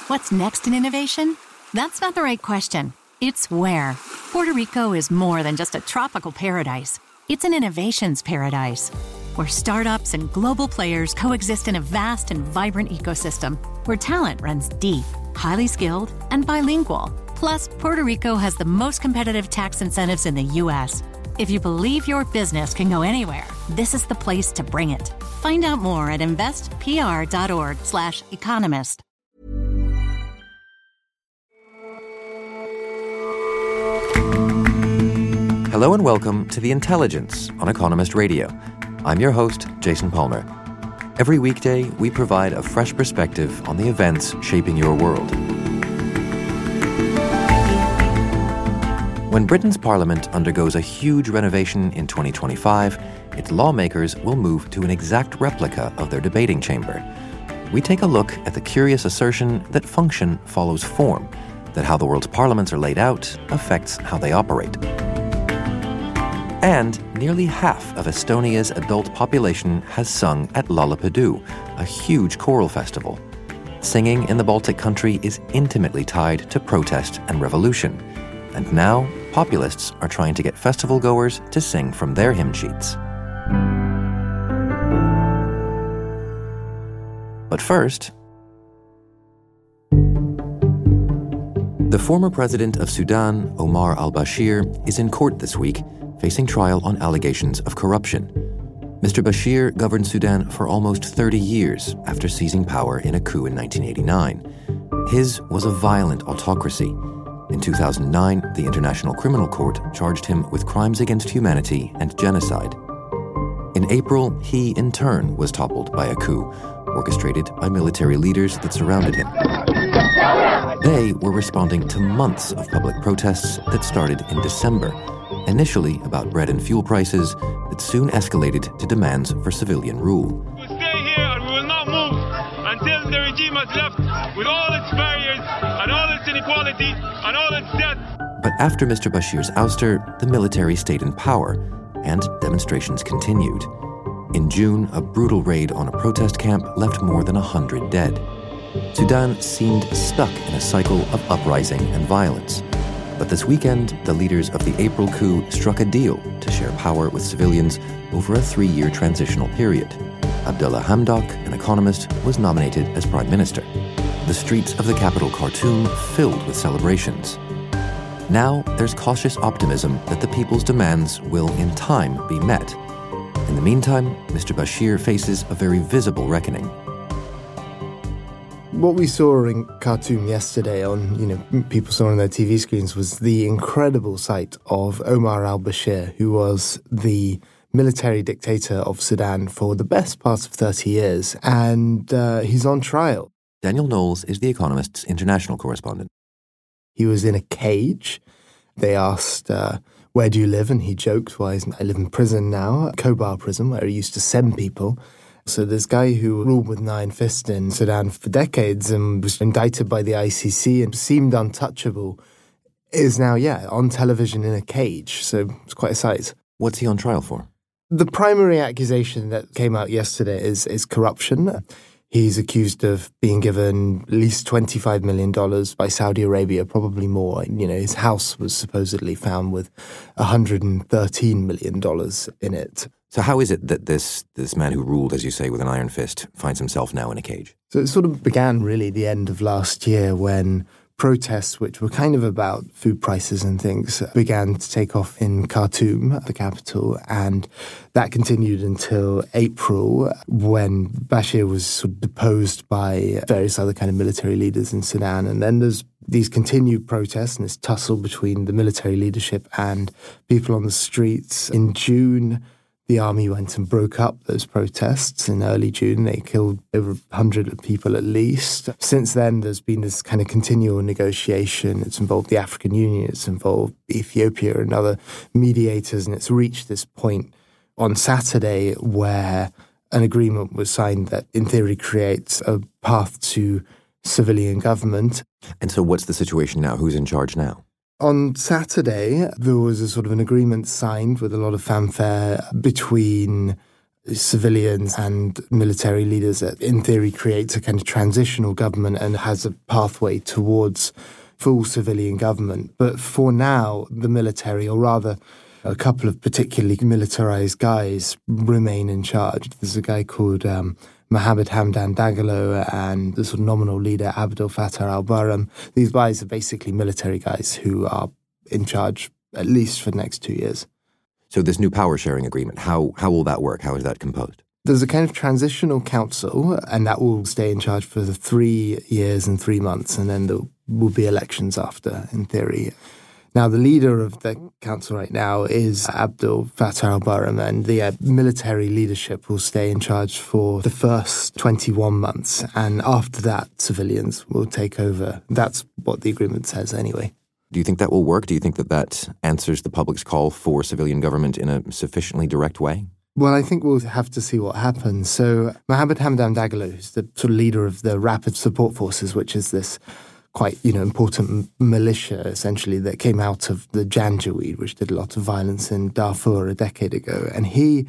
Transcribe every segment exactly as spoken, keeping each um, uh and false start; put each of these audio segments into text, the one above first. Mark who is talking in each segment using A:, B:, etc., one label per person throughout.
A: What's next in innovation? That's not the right question. It's where. Puerto Rico is more than just a tropical paradise. It's an innovations paradise, where startups and global players coexist in a vast and vibrant ecosystem, where talent runs deep, highly skilled, and bilingual. Plus, Puerto Rico has the most competitive tax incentives in the U S. If you believe your business can go anywhere, this is the place to bring it. Find out more at investpr.org slash economist.
B: Hello and welcome to The Intelligence on Economist Radio. I'm your host, Jason Palmer. Every weekday, we provide a fresh perspective on the events shaping your world. When Britain's Parliament undergoes a huge renovation in twenty twenty-five, its lawmakers will move to an exact replica of their debating chamber. We take a look at the curious assertion that function follows form, that how the world's parliaments are laid out affects how they operate. And nearly half of Estonia's adult population has sung at Laulapadu, a huge choral festival. Singing in the Baltic country is intimately tied to protest and revolution. And now, populists are trying to get festival goers to sing from their hymn sheets. But first, the former president of Sudan, Omar al-Bashir, is in court this week, facing trial on allegations of corruption. Mister Bashir governed Sudan for almost thirty years after seizing power in a coup in nineteen eighty-nine. His was a violent autocracy. In two thousand nine, the International Criminal Court charged him with crimes against humanity and genocide. In April, he in turn was toppled by a coup, orchestrated by military leaders that surrounded him. They were responding to months of public protests that started in December, initially about bread and fuel prices that soon escalated to demands for civilian rule.
C: We will stay here and we will not move until the regime has left with all its barriers and all its inequality and all its debt.
B: But after Mister Bashir's ouster, the military stayed in power, and demonstrations continued. In June, a brutal raid on a protest camp left more than one hundred dead. Sudan seemed stuck in a cycle of uprising and violence. But this weekend, the leaders of the April coup struck a deal to share power with civilians over a three-year transitional period. Abdullah Hamdok, an economist, was nominated as prime minister. The streets of the capital Khartoum filled with celebrations. Now, there's cautious optimism that the people's demands will, in time, be met. In the meantime, Mister Bashir faces a very visible reckoning.
D: What we saw in Khartoum yesterday on, you know, people saw on their T V screens was the incredible sight of Omar al-Bashir, who was the military dictator of Sudan for the best part of thirty years, and uh, he's on trial.
B: Daniel Knowles is The Economist's international correspondent.
D: He was in a cage. They asked, uh, where do you live? And he joked, well, I live in prison now, Kobar prison, where he used to send people. So this guy who ruled with nine fists in Sudan for decades and was indicted by the I C C and seemed untouchable is now, yeah, on television in a cage. So it's quite a sight.
B: What's he on trial for?
D: The primary accusation that came out yesterday is, is corruption. He's accused of being given at least twenty-five million dollars by Saudi Arabia, probably more. You know, his house was supposedly found with one hundred thirteen million dollars in it.
B: So how is it that this this man who ruled, as you say, with an iron fist finds himself now in a cage?
D: So it sort of began really the end of last year when protests, which were kind of about food prices and things, began to take off in Khartoum, the capital, and that continued until April when Bashir was sort of deposed by various other kind of military leaders in Sudan. And then there's these continued protests and this tussle between the military leadership and people on the streets. In June, the army went and broke up those protests in early June. They killed over one hundred people at least. Since then, there's been this kind of continual negotiation. It's involved the African Union, it's involved Ethiopia and other mediators, and it's reached this point on Saturday where an agreement was signed that in theory creates a path to civilian government.
B: And so what's the situation now? Who's in charge now?
D: On Saturday, there was a sort of an agreement signed with a lot of fanfare between civilians and military leaders that, in theory, creates a kind of transitional government and has a pathway towards full civilian government. But for now, the military, or rather a couple of particularly militarized guys, remain in charge. There's a guy called um, Mohammed Hamdan Dagalo and the sort of nominal leader, Abdel Fattah al-Burhan. These guys are basically military guys who are in charge at least for the next two years.
B: So this new power-sharing agreement, how how will that work? How is that composed?
D: There's a kind of transitional council, and that will stay in charge for the three years and three months, and then there will be elections after, in theory. Now, the leader of the council right now is Abdel Fattah al-Burhan, and the uh, military leadership will stay in charge for the first twenty-one months, and after that, civilians will take over. That's what the agreement says anyway.
B: Do you think that will work? Do you think that that answers the public's call for civilian government in a sufficiently direct way?
D: Well, I think we'll have to see what happens. So Mohammed Hamdan Dagalo, who's the sort of leader of the Rapid Support Forces, which is this quite, you know, important militia, essentially, that came out of the Janjaweed, which did a lot of violence in Darfur a decade ago. And he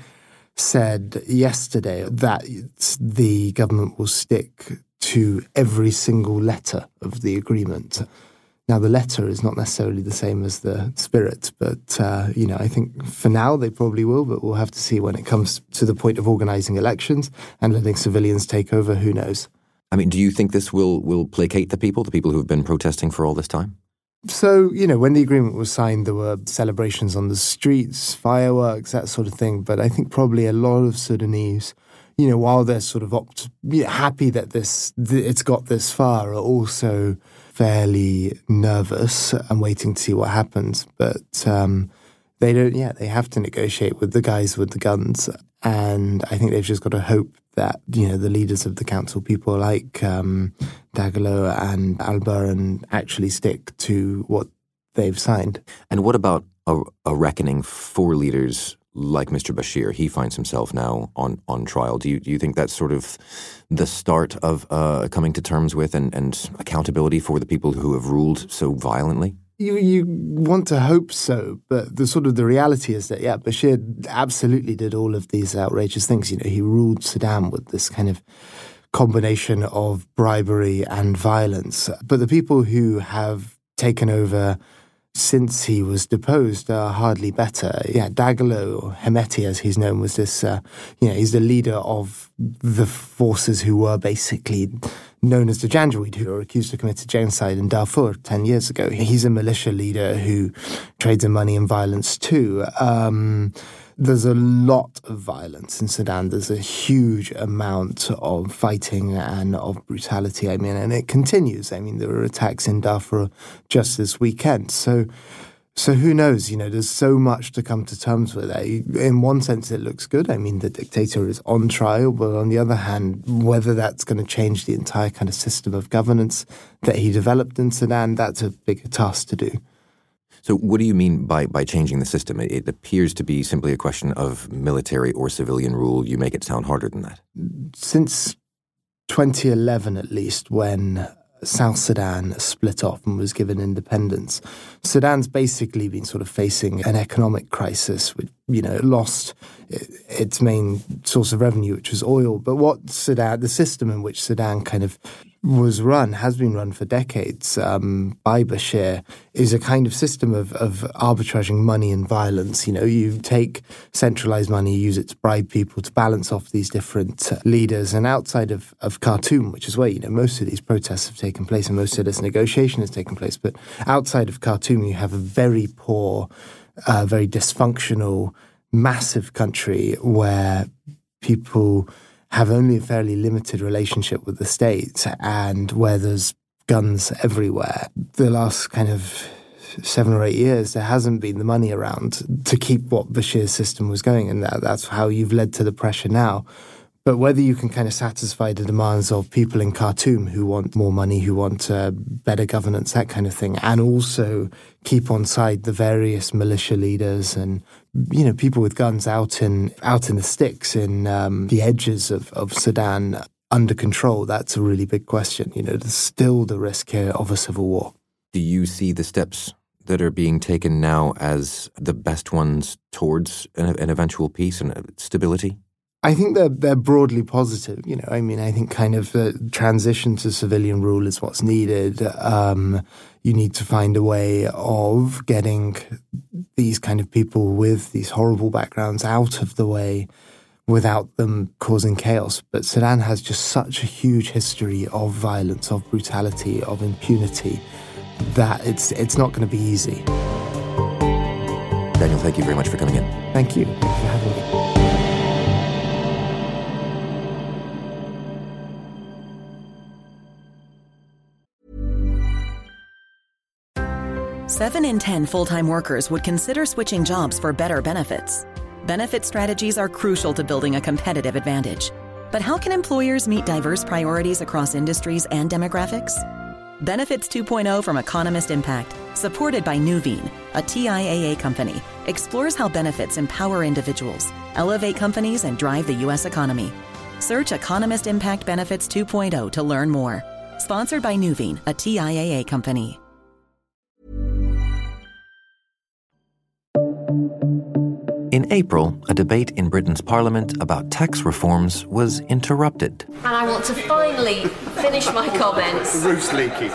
D: said yesterday that the government will stick to every single letter of the agreement. Now, the letter is not necessarily the same as the spirit, but, uh, you know, I think for now they probably will, but we'll have to see when it comes to the point of organising elections and letting civilians take over. Who knows?
B: I mean, do you think this will, will placate the people, the people who have been protesting for all this time?
D: So, you know, when the agreement was signed, there were celebrations on the streets, fireworks, that sort of thing. But I think probably a lot of Sudanese, you know, while they're sort of opt- happy that this th- it's got this far, are also fairly nervous and waiting to see what happens. But um, they don't, yeah, they have to negotiate with the guys with the guns. And I think they've just got to hope that, you know, the leaders of the council, people like um, Dagalo and al-Burhan, actually stick to what they've signed.
B: And what about a, a reckoning for leaders like Mister Bashir? He finds himself now on, on trial. Do you do you think that's sort of the start of uh, coming to terms with and, and accountability for the people who have ruled so violently?
D: You you want to hope so, but the sort of the reality is that, yeah, Bashir absolutely did all of these outrageous things. You know, he ruled Sudan with this kind of combination of bribery and violence. But the people who have taken over since he was deposed are hardly better. Yeah, Dagalo, or Hemeti as he's known, was this, uh, you know, he's the leader of the forces who were basically known as the Janjaweed, who were accused of committing genocide in Darfur ten years ago. He's a militia leader who trades in money and violence too. Um, there's a lot of violence in Sudan. There's a huge amount of fighting and of brutality. I mean, and it continues. I mean, there were attacks in Darfur just this weekend. So, so who knows? You know, there's so much to come to terms with. In one sense, it looks good. I mean, the dictator is on trial, but on the other hand, whether that's going to change the entire kind of system of governance that he developed in Sudan, that's a bigger task to do.
B: So what do you mean by, by changing the system? It, it appears to be simply a question of military or civilian rule. You make it sound harder than that.
D: Since twenty eleven, at least, when South Sudan split off and was given independence, Sudan's basically been sort of facing an economic crisis, which, you know, it lost its main source of revenue, which was oil. But what Sudan, the system in which Sudan kind of was run, has been run for decades um, by Bashir, is a kind of system of, of arbitraging money and violence. You know, you take centralized money, you use it to bribe people to balance off these different uh, leaders. And outside of, of Khartoum, which is where, you know, most of these protests have taken place and most of this negotiation has taken place, but outside of Khartoum, you have a very poor, uh, very dysfunctional, massive country where people have only a fairly limited relationship with the state and where there's guns everywhere. The last kind of seven or eight years, there hasn't been the money around to keep what Bashir's system was going, and that, that's how you've led to the pressure now. But whether you can kind of satisfy the demands of people in Khartoum who want more money, who want uh, better governance, that kind of thing, and also keep on side the various militia leaders and, you know, people with guns out in out in the sticks in um, the edges of, of Sudan under control, that's a really big question. You know, there's still the risk here of a civil war.
B: Do you see the steps that are being taken now as the best ones towards an, an eventual peace and stability?
D: I think they're they're broadly positive. You know, I mean, I think kind of the transition to civilian rule is what's needed. Um, you need to find a way of getting these kind of people with these horrible backgrounds out of the way without them causing chaos. But Sudan has just such a huge history of violence, of brutality, of impunity, that it's it's not going to be easy.
B: Daniel, thank you very much for coming in.
D: Thank you. Thank you for having me.
E: Seven in ten full-time workers would consider switching jobs for better benefits. Benefit strategies are crucial to building a competitive advantage. But how can employers meet diverse priorities across industries and demographics? Benefits two point oh from Economist Impact, supported by Nuveen, a T I A A company, explores how benefits empower individuals, elevate companies, and drive the U S economy. Search Economist Impact Benefits two point oh to learn more. Sponsored by Nuveen, a T I A A company.
B: In April, a debate in Britain's Parliament about tax reforms was interrupted.
F: And I want to finally finish my comments.
G: The roof's leaky.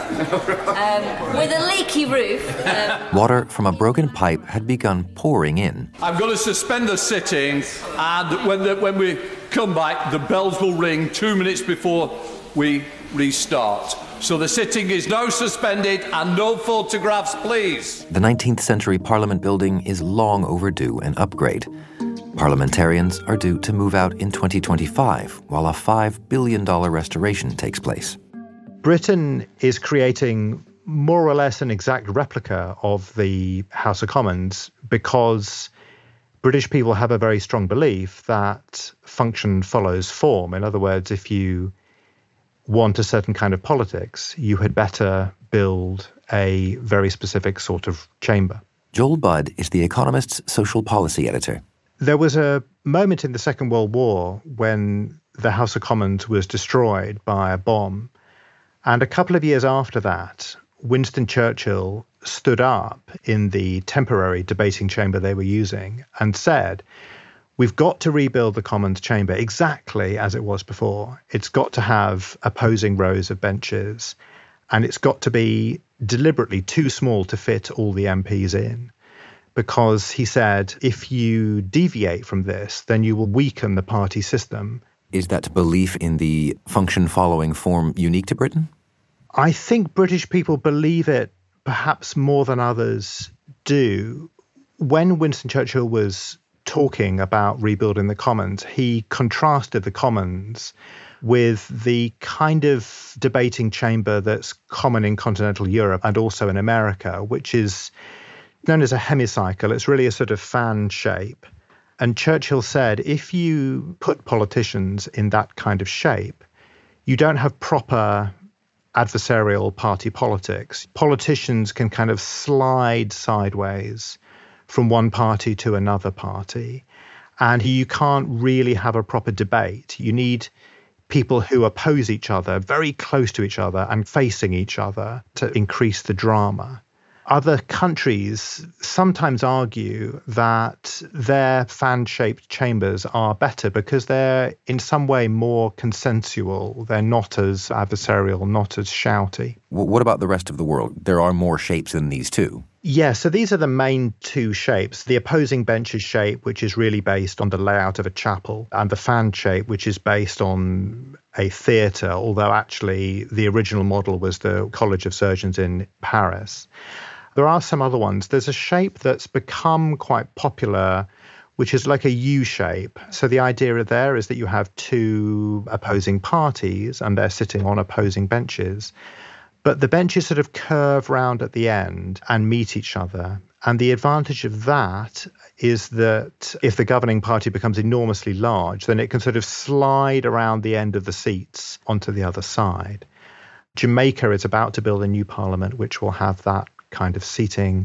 F: um, with a leaky roof. Um,
B: Water from a broken pipe had begun pouring in.
H: I'm going to suspend the sitting, and when, the, when we come back, the bells will ring two minutes before we restart. So the sitting is now suspended, and no photographs, please.
B: The nineteenth century Parliament building is long overdue an upgrade. Parliamentarians are due to move out in twenty twenty-five, while a five billion dollars restoration takes place.
I: Britain is creating more or less an exact replica of the House of Commons because British people have a very strong belief that function follows form. In other words, if you want a certain kind of politics, you had better build a very specific sort of chamber.
B: Joel Budd is The Economist's social policy editor.
I: There was a moment in the Second World War when the House of Commons was destroyed by a bomb. And a couple of years after that, Winston Churchill stood up in the temporary debating chamber they were using and said, "We've got to rebuild the Commons chamber exactly as it was before. It's got to have opposing rows of benches, and it's got to be deliberately too small to fit all the M Ps in. Because," he said, "if you deviate from this, then you will weaken the party system."
B: Is that belief in the function-following form unique to Britain?
I: I think British people believe it perhaps more than others do. When Winston Churchill was talking about rebuilding the Commons, he contrasted the Commons with the kind of debating chamber that's common in continental Europe and also in America, which is known as a hemicycle. It's really a sort of fan shape. And Churchill said, if you put politicians in that kind of shape, you don't have proper adversarial party politics. Politicians can kind of slide sideways from one party to another party. And you can't really have a proper debate. You need people who oppose each other, very close to each other and facing each other to increase the drama. Other countries sometimes argue that their fan-shaped chambers are better because they're in some way more consensual. They're not as adversarial, not as shouty.
B: What about the rest of the world? There are more shapes than these two.
I: Yeah, so these are the main two shapes. The opposing benches shape, which is really based on the layout of a chapel, and the fan shape, which is based on a theatre, although actually the original model was the College of Surgeons in Paris. There are some other ones. There's a shape that's become quite popular, which is like a U shape. So the idea there is that you have two opposing parties and they're sitting on opposing benches. But the benches sort of curve round at the end and meet each other. And the advantage of that is that if the governing party becomes enormously large, then it can sort of slide around the end of the seats onto the other side. Jamaica is about to build a new parliament, which will have that kind of seating.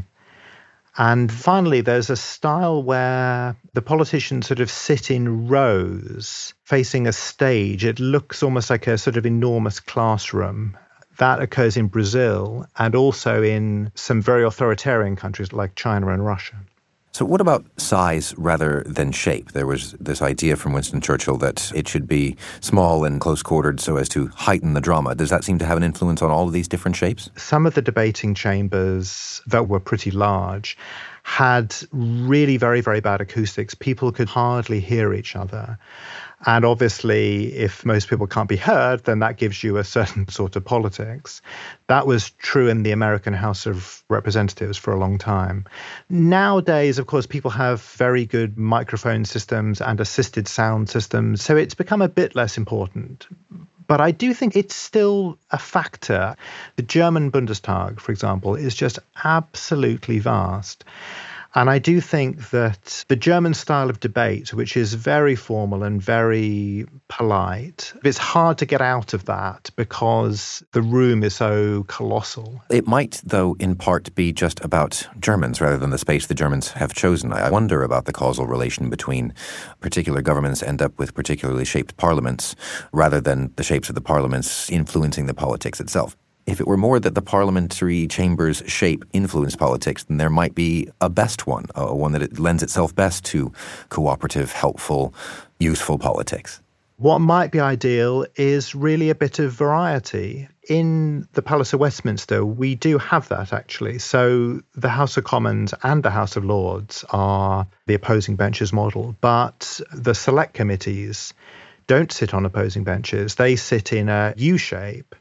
I: And finally, there's a style where the politicians sort of sit in rows facing a stage. It looks almost like a sort of enormous classroom. That occurs in Brazil and also in some very authoritarian countries like China and Russia.
B: So what about size rather than shape? There was this idea from Winston Churchill that it should be small and close-quartered so as to heighten the drama. Does that seem to have an influence on all of these different shapes?
I: Some of the debating chambers that were pretty large had really very, very bad acoustics. People could hardly hear each other. And obviously, if most people can't be heard, then that gives you a certain sort of politics. That was true in the American House of Representatives for a long time. Nowadays, of course, people have very good microphone systems and assisted sound systems, so it's become a bit less important. But I do think it's still a factor. The German Bundestag, for example, is just absolutely vast. And I do think that the German style of debate, which is very formal and very polite, it's hard to get out of that because the room is so colossal.
B: It might, though, in part be just about Germans rather than the space the Germans have chosen. I wonder about the causal relation between particular governments end up with particularly shaped parliaments rather than the shapes of the parliaments influencing the politics itself. If it were more that the parliamentary chamber's shape influenced politics, then there might be a best one, a one that it lends itself best to cooperative, helpful, useful politics.
I: What might be ideal is really a bit of variety. In the Palace of Westminster, we do have that, actually. So the House of Commons and the House of Lords are the opposing benches model, but the select committees don't sit on opposing benches. They sit in a U-shape.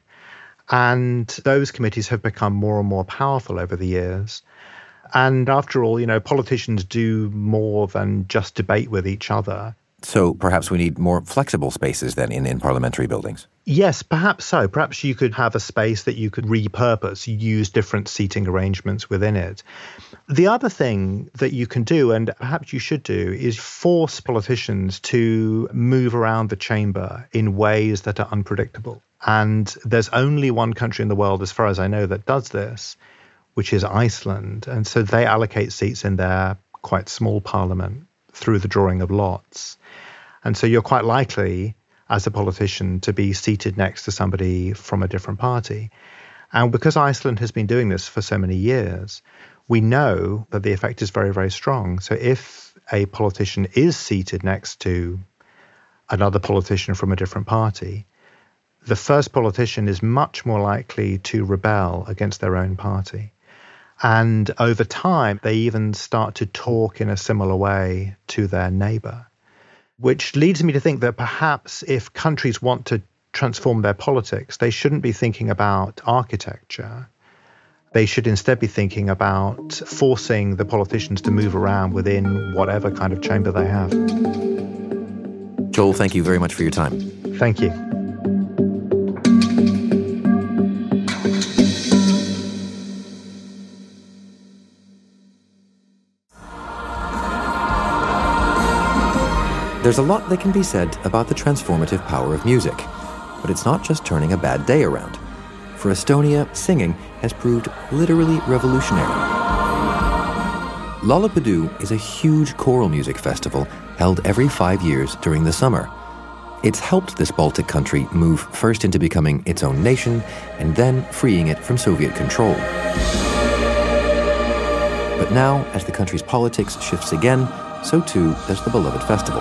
I: And those committees have become more and more powerful over the years. And after all, you know, politicians do more than just debate with each other.
B: So perhaps we need more flexible spaces then in, in parliamentary buildings?
I: Yes, perhaps so. Perhaps you could have a space that you could repurpose, use different seating arrangements within it. The other thing that you can do, and perhaps you should do, is force politicians to move around the chamber in ways that are unpredictable. And there's only one country in the world, as far as I know, that does this, which is Iceland. And so they allocate seats in their quite small parliament through the drawing of lots. And so you're quite likely, as a politician, to be seated next to somebody from a different party. And because Iceland has been doing this for so many years, we know that the effect is very, very strong. So if a politician is seated next to another politician from a different party, the first politician is much more likely to rebel against their own party. And over time, they even start to talk in a similar way to their neighbor, which leads me to think that perhaps if countries want to transform their politics, they shouldn't be thinking about architecture. They should instead be thinking about forcing the politicians to move around within whatever kind of chamber they have.
B: Joel, thank you very much for your time.
I: Thank you.
B: There's a lot that can be said about the transformative power of music, but it's not just turning a bad day around. For Estonia, singing has proved literally revolutionary. Laulupadu is a huge choral music festival held every five years during the summer. It's helped this Baltic country move first into becoming its own nation and then freeing it from Soviet control. But now, as the country's politics shifts again, so too does the beloved festival.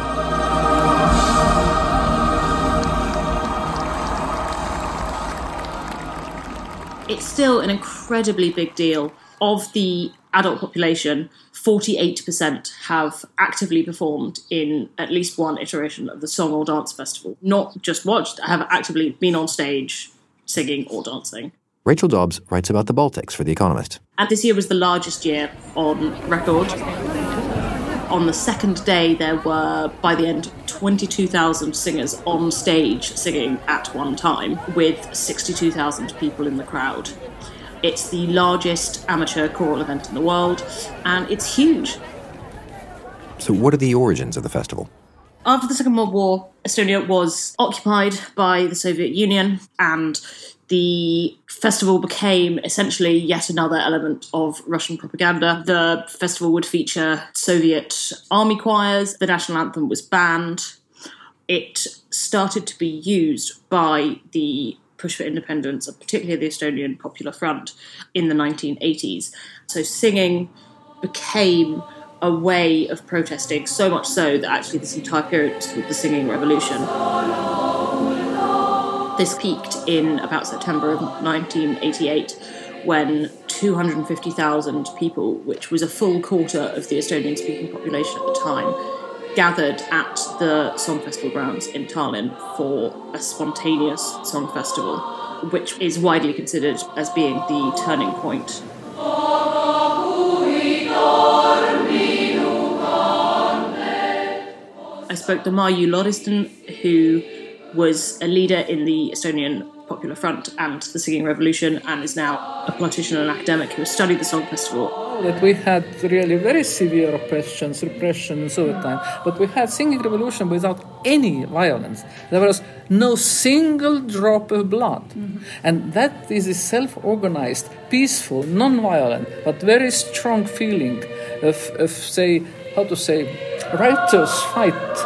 G: It's still an incredibly big deal. Of the adult population, forty-eight percent have actively performed in at least one iteration of the Song or Dance Festival. Not just watched, have actively been on stage singing or dancing.
B: Rachel Dobbs writes about the Baltics for The Economist.
G: And this year was the largest year on record. On the second day, there were, by the end, twenty-two thousand singers on stage singing at one time, with sixty-two thousand people in the crowd. It's the largest amateur choral event in the world, and it's huge.
B: So what are the origins of the festival?
G: After the Second World War, Estonia was occupied by the Soviet Union, and the festival became essentially yet another element of Russian propaganda. The festival would feature Soviet army choirs. The national anthem was banned. It started to be used by the push for independence, particularly the Estonian Popular Front, in the nineteen eighties. So singing became a way of protesting, so much so that actually this entire period was called the Singing Revolution. This peaked in about September of nineteen eighty-eight, when two hundred fifty thousand people, which was a full quarter of the Estonian-speaking population at the time, gathered at the Song Festival grounds in Tallinn for a spontaneous song festival, which is widely considered as being the turning point. I spoke to Marju Lauristin, who was a leader in the Estonian Popular Front and the Singing Revolution, and is now a politician and academic who has studied the Song Festival.
J: That we had really very severe oppressions, repression and so on, but we had Singing Revolution without any violence. There was no single drop of blood. Mm-hmm. And that is a self-organized, peaceful, non-violent, but very strong feeling of, of say, how to say, righteous fight.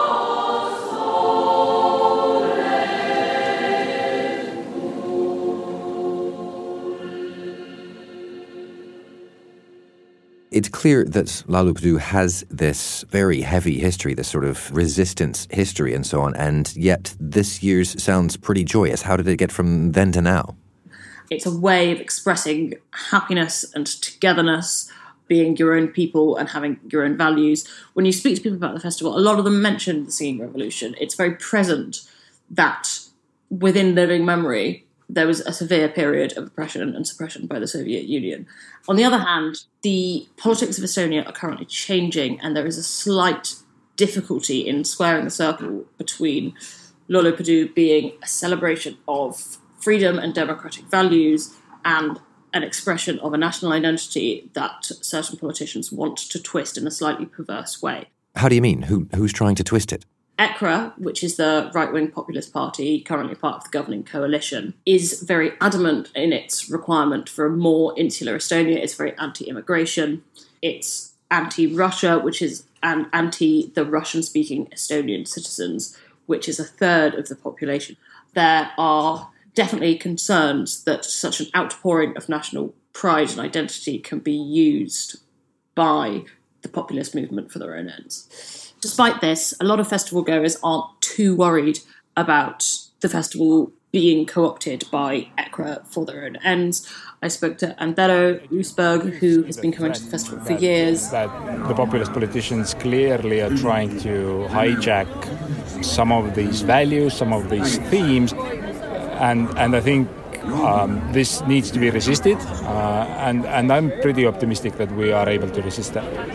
B: It's clear that Laulupadu has this very heavy history, this sort of resistance history and so on, and yet this year's sounds pretty joyous. How did it get from then to now?
G: It's a way of expressing happiness and togetherness, being your own people and having your own values. When you speak to people about the festival, a lot of them mention the Singing Revolution. It's very present that within living memory, there was a severe period of oppression and suppression by the Soviet Union. On the other hand, the politics of Estonia are currently changing, and there is a slight difficulty in squaring the circle between Laulupadu being a celebration of freedom and democratic values and an expression of a national identity that certain politicians want to twist in a slightly perverse way.
B: How do you mean? Who, who's trying to twist it?
G: ECRA, which is the right-wing populist party, currently part of the governing coalition, is very adamant in its requirement for a more insular Estonia. It's very anti-immigration. It's anti-Russia, which is and anti the Russian-speaking Estonian citizens, which is a third of the population. There are definitely concerns that such an outpouring of national pride and identity can be used by the populist movement for their own ends. Despite this, a lot of festival goers aren't too worried about the festival being co-opted by ECRA for their own ends. I spoke to Antero Uusberg, who has been coming to the festival for years.
K: That the populist politicians clearly are trying to hijack some of these values, some of these themes, and and I think um, this needs to be resisted, uh, and, and I'm pretty optimistic that we are able to resist that.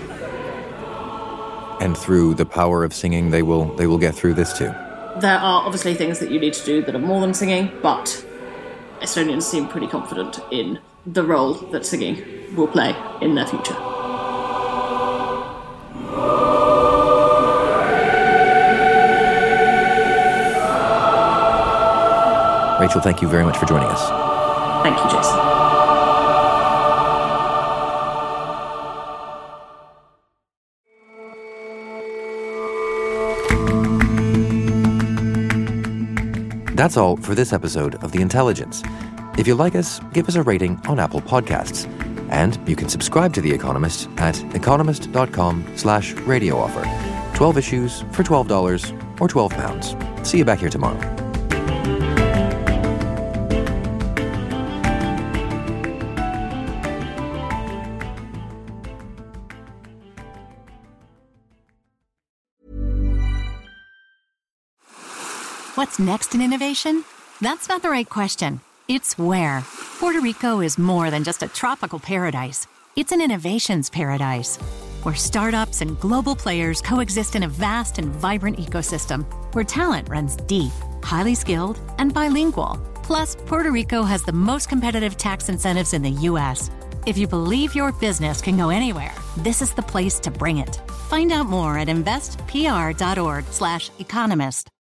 B: And through the power of singing, they will they will get through this too.
G: There are obviously things that you need to do that are more than singing, but Estonians seem pretty confident in the role that singing will play in their future.
B: Rachel, thank you very much for joining us.
G: Thank you, Jason.
B: That's all for this episode of The Intelligence. If you like us, give us a rating on Apple Podcasts. And you can subscribe to The Economist at economist.com slash radio offer. twelve issues for twelve dollars or twelve pounds. See you back here tomorrow.
A: What's next in innovation? That's not the right question. It's where. Puerto Rico is more than just a tropical paradise. It's an innovations paradise, where startups and global players coexist in a vast and vibrant ecosystem, where talent runs deep, highly skilled, and bilingual. Plus, Puerto Rico has the most competitive tax incentives in the U S. If you believe your business can go anywhere, this is the place to bring it. Find out more at investpr.org slash economist.